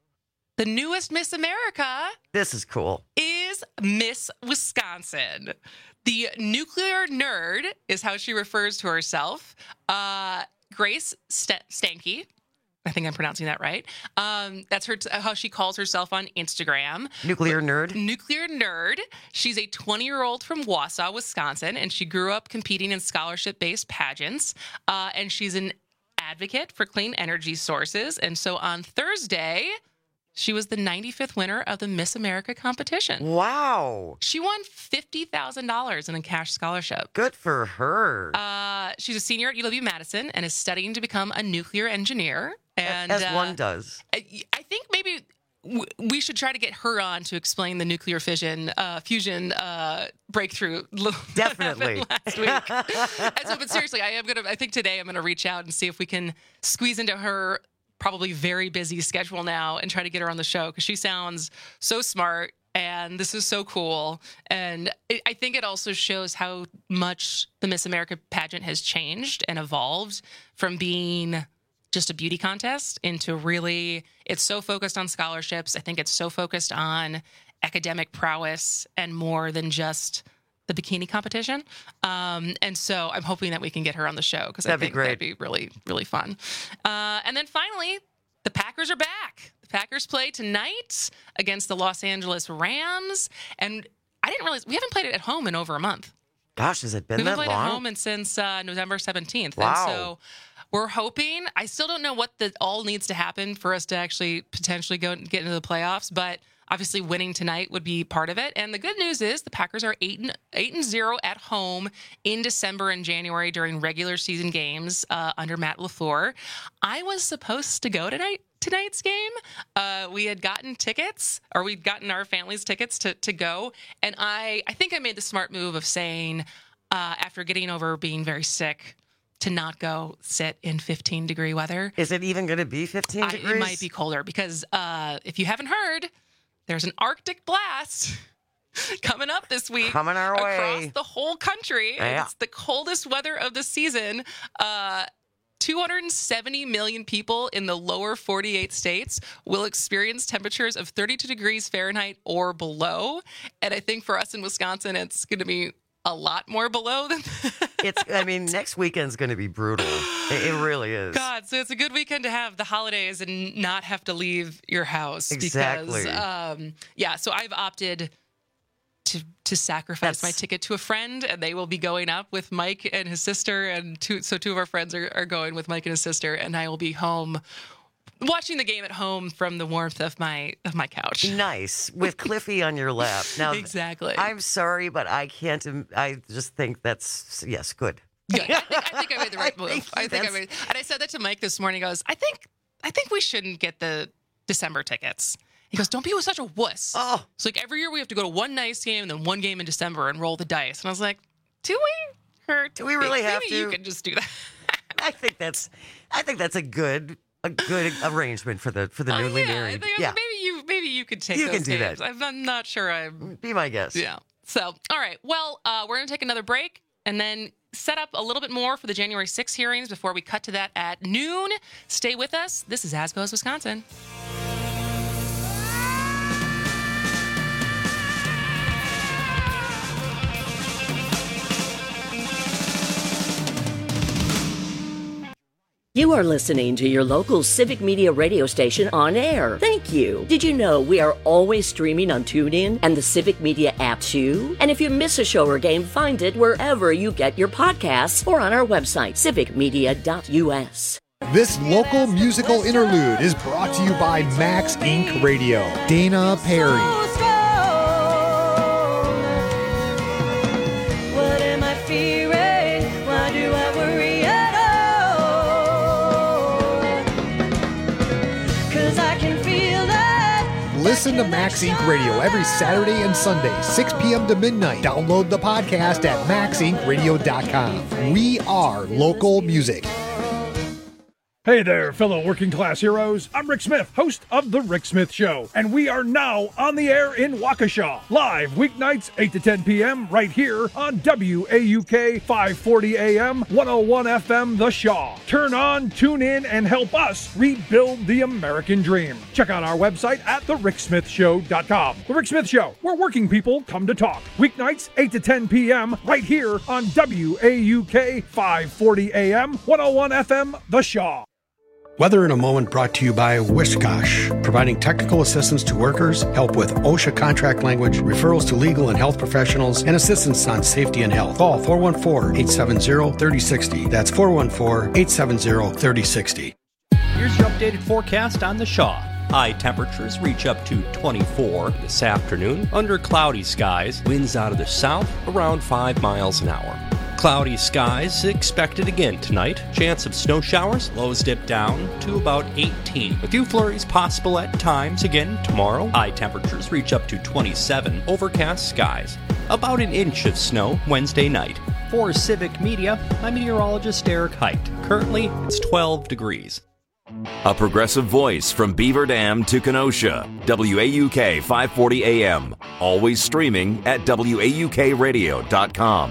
the newest Miss America. This is cool. Is Miss Wisconsin. The nuclear nerd is how she refers to herself. Uh, Grace St- Stanke. I think I'm pronouncing that right. Um, that's her t- how she calls herself on Instagram. Nuclear nerd. Nuclear nerd. She's a twenty-year-old from Wausau, Wisconsin, and she grew up competing in scholarship-based pageants. Uh, and she's an advocate for clean energy sources. And so on Thursday, she was the ninety-fifth winner of the Miss America competition. Wow. She won fifty thousand dollars in a cash scholarship. Good for her. Uh, she's a senior at U W Madison and is studying to become a nuclear engineer. And As uh, one does. I, I think maybe w- we should try to get her on to explain the nuclear fission, uh, fusion uh, breakthrough. Definitely. Last week. And so, but seriously, I am gonna. I think today I'm gonna reach out and see if we can squeeze into her probably very busy schedule now and try to get her on the show because she sounds so smart and this is so cool. And it, I think it also shows how much the Miss America pageant has changed and evolved from being just a beauty contest into really, it's so focused on scholarships. I think it's so focused on academic prowess and more than just the bikini competition. Um, and so I'm hoping that we can get her on the show because I That'd be think great. that'd be really, really fun. Uh, and then finally, the Packers are back. The Packers play tonight against the Los Angeles Rams. And I didn't realize, we haven't played it at home in over a month. Gosh, has it been We that haven't played long? at home and since uh, November seventeenth. Wow. And so we're hoping, I still don't know what the all needs to happen for us to actually potentially go and get into the playoffs, but obviously winning tonight would be part of it. And the good news is the Packers are eight and eight and zero at home in December and January during regular season games uh, under Matt LaFleur. I was supposed to go tonight. Tonight's game, uh, we had gotten tickets, or we'd gotten our family's tickets to to go, and I I think I made the smart move of saying uh, after getting over being very sick to not go sit in fifteen degree weather. Is it even going to be fifteen I, degrees? it might be colder because uh, if you haven't heard, there's an Arctic blast coming up this week. Coming our way. Across the whole country. Yeah. It's the coldest weather of the season. Uh, two hundred seventy million people in the lower forty-eight states will experience temperatures of thirty-two degrees Fahrenheit or below. And I think for us in Wisconsin, it's going to be a lot more below than that. It's, I mean, next weekend's going to be brutal. It, it really is. God, so it's a good weekend to have the holidays and not have to leave your house. Exactly. Because, um, yeah, so I've opted to to sacrifice That's- my ticket to a friend, and they will be going up with Mike and his sister. And two, so two of our friends are, are going with Mike and his sister, and I will be home watching the game at home from the warmth of my of my couch. Nice. With Cliffy on your lap. Now, Exactly. I'm sorry, but I can't. im- I just think that's, yes, good. Good. I think, I think I made the right move. think I think I that's- made, and I said that to Mike this morning. He goes, I think, I think we shouldn't get the December tickets. He goes, don't be such a wuss. Oh, It's like every year we have to go to one nice game and then one game in December and roll the dice. And I was like, do we? Or Do we really maybe have maybe you to? can just do that. I think that's, I think that's a good, a good arrangement for the for the Oh, newly yeah, I married. think Yeah, maybe you maybe you could take You those can do games. that. I'm, I'm not sure I'm. be my guest. Yeah. So, all right. Well, uh, we're going to take another break and then set up a little bit more for the January sixth hearings before we cut to that at noon. Stay with us. This is As Goes Wisconsin. You are listening to your local Civic Media radio station on air. Thank you. Did you know we are always streaming on TuneIn and the Civic Media app too? And if you miss a show or game, find it wherever you get your podcasts or on our website, civic media dot u s. This local musical interlude is brought to you by Max Incorporated. Radio. Dana Perry. What am I fearing? Why do I worry at all? 'Cause I can feel that. Listen to Max Incorporated Radio every Saturday and Sunday, six p.m. to midnight. Download the podcast at max inc radio dot com. We are local music. Hey there, fellow working class heroes. I'm Rick Smith, host of The Rick Smith Show, and we are now on the air in Waukesha, live weeknights eight to ten p.m. right here on W A U K five forty A M, one oh one F M The Shaw. Turn on, tune in, and help us rebuild the American dream. Check out our website at the rick smith show dot com. The Rick Smith Show, where working people come to talk. Weeknights eight to ten p.m. right here on W A U K five forty A M, one oh one F M The Shaw. Weather in a Moment brought to you by Wishkosh, providing technical assistance to workers, help with OSHA contract language, referrals to legal and health professionals, and assistance on safety and health. Call four one four, eight seven zero, three oh six oh. That's four one four, eight seven zero, three oh six oh. Here's your updated forecast on the Shaw. High temperatures reach up to twenty-four this afternoon under cloudy skies. Winds out of the south around five miles an hour. Cloudy skies expected again tonight. Chance of snow showers. Lows dip down to about eighteen. A few flurries possible at times again tomorrow. High temperatures reach up to twenty-seven. Overcast skies. About an inch of snow Wednesday night. For Civic Media, I'm meteorologist Eric Height. Currently, it's twelve degrees. A progressive voice from Beaver Dam to Kenosha. W A U K five forty A M. Always streaming at W A U K radio dot com.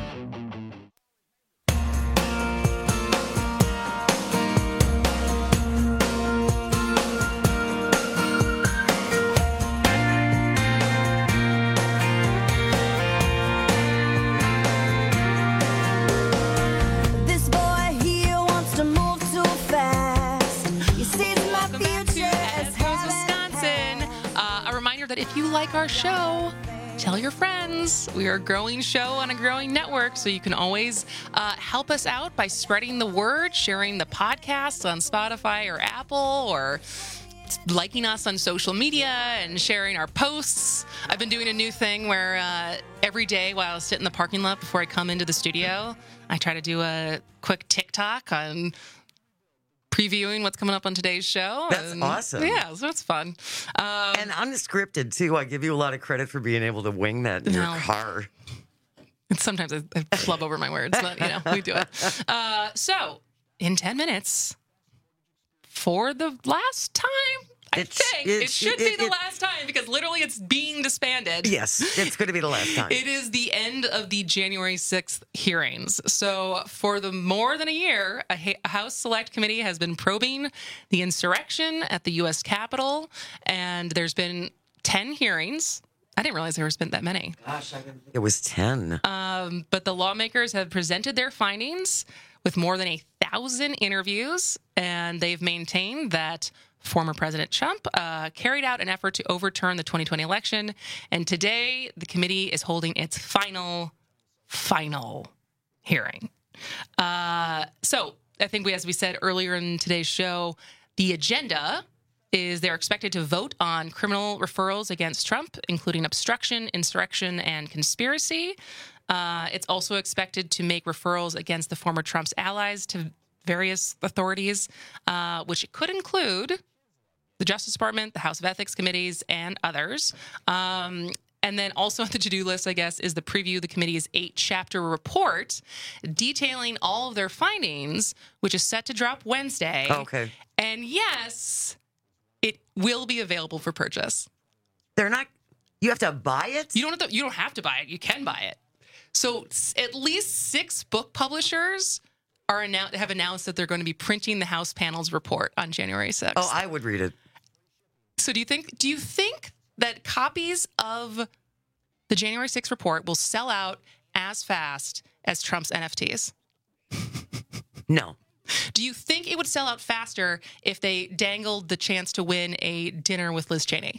If you like our show, tell your friends. We are a growing show on a growing network, so you can always uh, help us out by spreading the word, sharing the podcast on Spotify or Apple, or liking us on social media and sharing our posts. I've been doing a new thing where uh, every day while I sit in the parking lot before I come into the studio, I try to do a quick TikTok on previewing what's coming up on today's show. That's and, awesome. Yeah, so it's fun. Um, and unscripted, too. I give you a lot of credit for being able to wing that in no. your car. And sometimes I, I flub over my words, but, you know, we do it. Uh, so, in ten minutes, for the last time, I It's- think, it- it should it- be the it- last time, because literally it's being disbanded. Yes, it's going to be the last time. It is the end of the January sixth hearings. So for the more than a year, a, ha- a House Select Committee has been probing the insurrection at the U S Capitol, and there's been ten hearings. I didn't realize there was been that many. Gosh, I didn't think it was ten. Um, but the lawmakers have presented their findings with more than a thousand interviews, and they've maintained that former President Trump uh, carried out an effort to overturn the twenty twenty election. And today, the committee is holding its final, final hearing. Uh, so I think we, as we said earlier in today's show, the agenda is they're expected to vote on criminal referrals against Trump, including obstruction, insurrection, and conspiracy. Uh, it's also expected to make referrals against the former Trump's allies to various authorities, uh, which could include the Justice Department, the House of Ethics Committees, and others. Um, and then also on the to-do list, I guess, is the preview of the committee's eight-chapter report detailing all of their findings, which is set to drop Wednesday. Okay. And yes, it will be available for purchase. They're not. You have to buy it? You don't have to, you don't have to buy it. You can buy it. So s- at least six book publishers are annou- have announced that they're going to be printing the House panel's report on January sixth. Oh, I would read it. So do you think do you think that copies of the January sixth report will sell out as fast as Trump's N F Ts? No. Do you think it would sell out faster if they dangled the chance to win a dinner with Liz Cheney?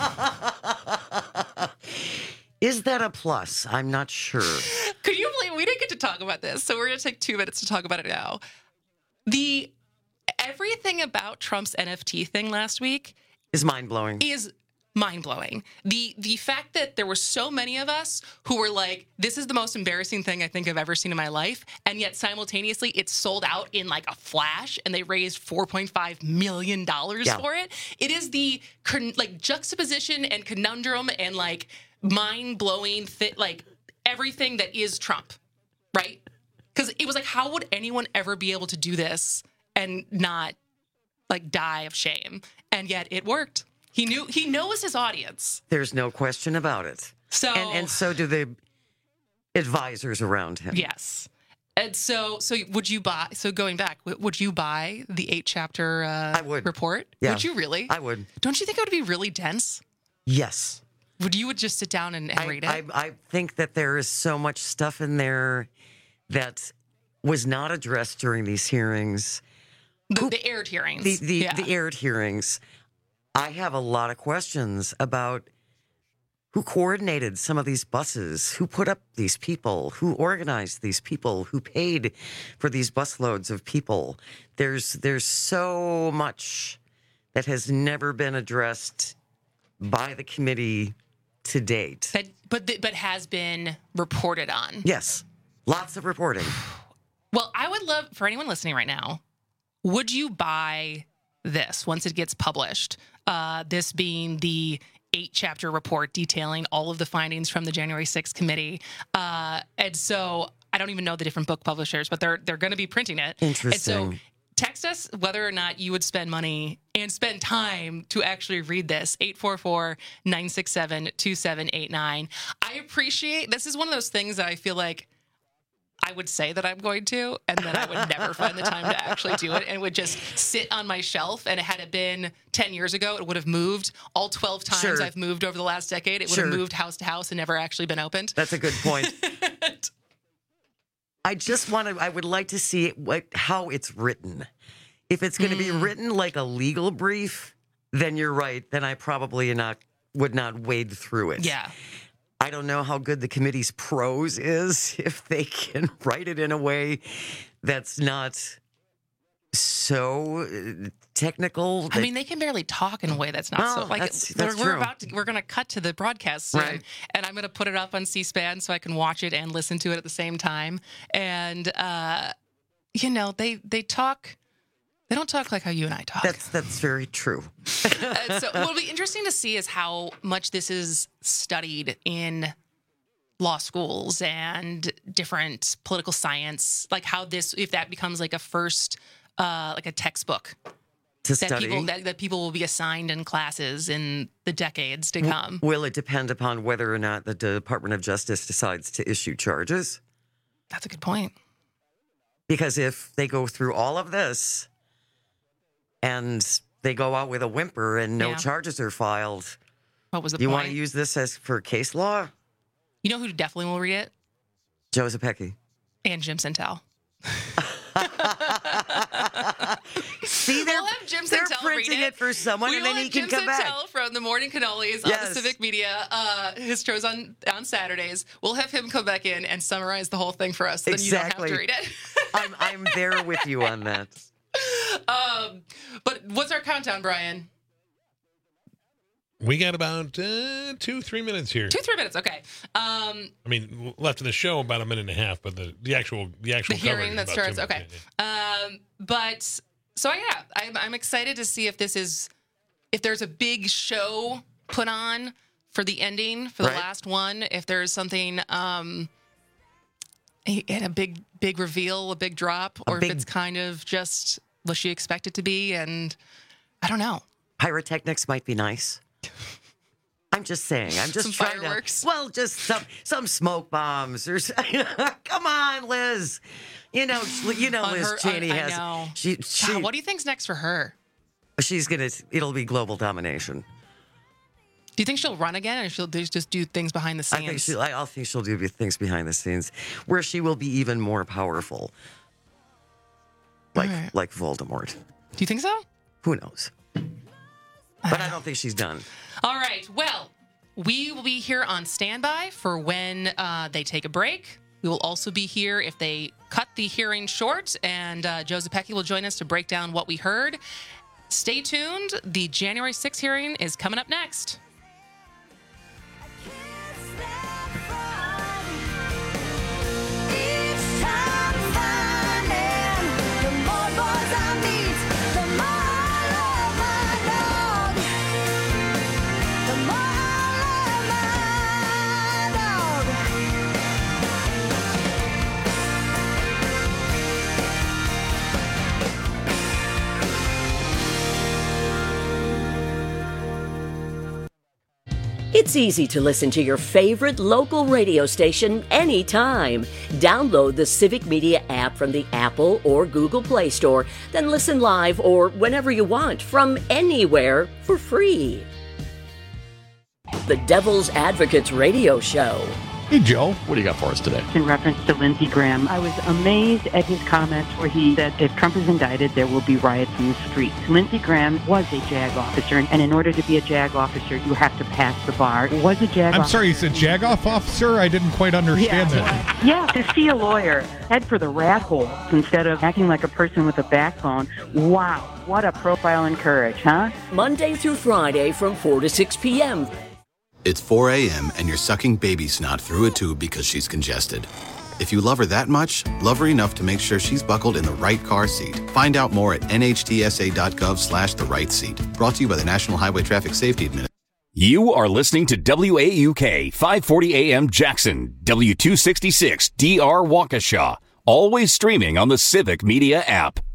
Is that a plus? I'm not sure. Could you believe we didn't get to talk about this? So we're going to take two minutes to talk about it now. The everything about Trump's N F T thing last week is mind-blowing. Is mind-blowing. The the fact that there were so many of us who were like, this is the most embarrassing thing I think I've ever seen in my life, and yet simultaneously it's sold out in like a flash, and they raised four point five million dollars Yeah. for it. It is the con- like juxtaposition and conundrum and like mind-blowing thi- like everything that is Trump, right? Because it was like, how would anyone ever be able to do this and not like die of shame. And yet it worked. He knew he knows his audience. There's no question about it. So and, and so do the advisors around him. Yes. And so so would you buy so going back, would you buy the eight chapter uh I would. report? Yeah. Would you really? I would. Don't you think it would be really dense? Yes. Would you would just sit down and, and I, read it? I, I think that there is so much stuff in there that was not addressed during these hearings. The, the aired hearings. The the, yeah. the aired hearings. I have a lot of questions about who coordinated some of these buses, who put up these people, who organized these people, who paid for these busloads of people. There's there's so much that has never been addressed by the committee to date. That, but th- but has been reported on. Yes, lots of reporting. Well, I would love for anyone listening right now. Would you buy this once it gets published? Uh, this being the eight-chapter report detailing all of the findings from the January sixth committee. Uh, and so I don't even know the different book publishers, but they're they're going to be printing it. Interesting. And so text us whether or not you would spend money and spend time to actually read this. eight four four, nine six seven, two seven eight nine. I appreciate, this is one of those things that I feel like I would say that I'm going to, and then I would never find the time to actually do it, and it would just sit on my shelf. And had it been ten years ago, it would have moved. All twelve times Sure. I've moved over the last decade, it would Sure. have moved house to house and never actually been opened. That's a good point. I just want to, I would like to see it, what, how it's written. If it's going to Mm. be written like a legal brief, then you're right. Then I probably not would not wade through it. Yeah. I don't know how good the committee's prose is, if they can write it in a way that's not so uh, technical. I mean, they can barely talk in a way that's not Oh, so like that's- that's we're, we're true. about to we're going to cut to the broadcast soon, Right. and I'm going to put it up on C-SPAN so I can watch it and listen to it at the same time. And uh, you know, they they talk. They don't talk like how you and I talk. That's that's very true. Uh, so what'll be interesting to see is how much this is studied in law schools and different political science, like how this, if that becomes like a first, uh, like a textbook To that study. people that, that people will be assigned in classes in the decades to come. Will it depend upon whether or not the Department of Justice decides to issue charges? That's a good point. Because if they go through all of this and they go out with a whimper and no Yeah. charges are filed, What was the you point? want to use this as for case law? You know who definitely will read it? Joe Zepecki. And Jim Santel. See, they're, We'll have Jim they're Santel read printing it. it for someone, We and will then he have can Jim come back. Santel from the Morning Cannolis on Yes. the Civic Media. Uh, his shows on on Saturdays. We'll have him come back in and summarize the whole thing for us. So Exactly. Then you don't have to read I'm I'm there with you on that. it. um, but what's our countdown, Brian? We got about uh, two, three minutes here. Two, three minutes. Okay. Um, I mean, left in the show about a minute and a half, but the, the actual the actual the coverage hearing is that about two starts. minutes. Okay. Yeah, yeah. Um, but so yeah, I'm, I'm excited to see if this is if there's a big show put on for the ending for the Right. last one. If there's something um, a, and a big big reveal, a big drop, or big- if it's kind of just what she expect it to be, and I don't know. Pyrotechnics might be nice. I'm just saying. I'm just Some trying fireworks. to. Well, just some some smoke bombs or. s- Come on, Liz. You know, you know, On Liz her- Cheney I- I has. know. She, she God, what do you think's next for her? she's gonna. It'll be global domination. Do you think she'll run again, or she'll just do things behind the I scenes? think she. I I think she'll do things behind the scenes where she will be even more powerful. Like All right. like Voldemort. Do you think so? Who knows? But I don't think she's done. All right. Well, we will be here on standby for when uh, they take a break. We will also be here if they cut the hearing short, and uh, Joe Zepecki will join us to break down what we heard. Stay tuned. The January sixth hearing is coming up next. It's easy to listen to your favorite local radio station anytime. Download the Civic Media app from the Apple or Google Play Store, then listen live or whenever you want from anywhere for free. The Devil's Advocates Radio Show. Hey, Joe. What do you got for us today? In reference to Lindsey Graham, I was amazed at his comments where he said if Trump is indicted, there will be riots in the streets. Lindsey Graham was a JAG officer, and in order to be a JAG officer, you have to pass the bar. Was a JAG I'm officer. sorry, you said JAG-off officer? I didn't quite understand yeah. that. Yeah, to see a lawyer head for the rat hole instead of acting like a person with a backbone. Wow, what a profile in courage, huh? Monday through Friday from four to six p.m. It's four a.m. and you're sucking baby snot through a tube because she's congested. If you love her that much, love her enough to make sure she's buckled in the right car seat. Find out more at N H T S A dot gov slash the right seat. Brought to you by the National Highway Traffic Safety Administration. You are listening to W A U K five forty A M Jackson, W two sixty-six D R Waukesha. Always streaming on the Civic Media app.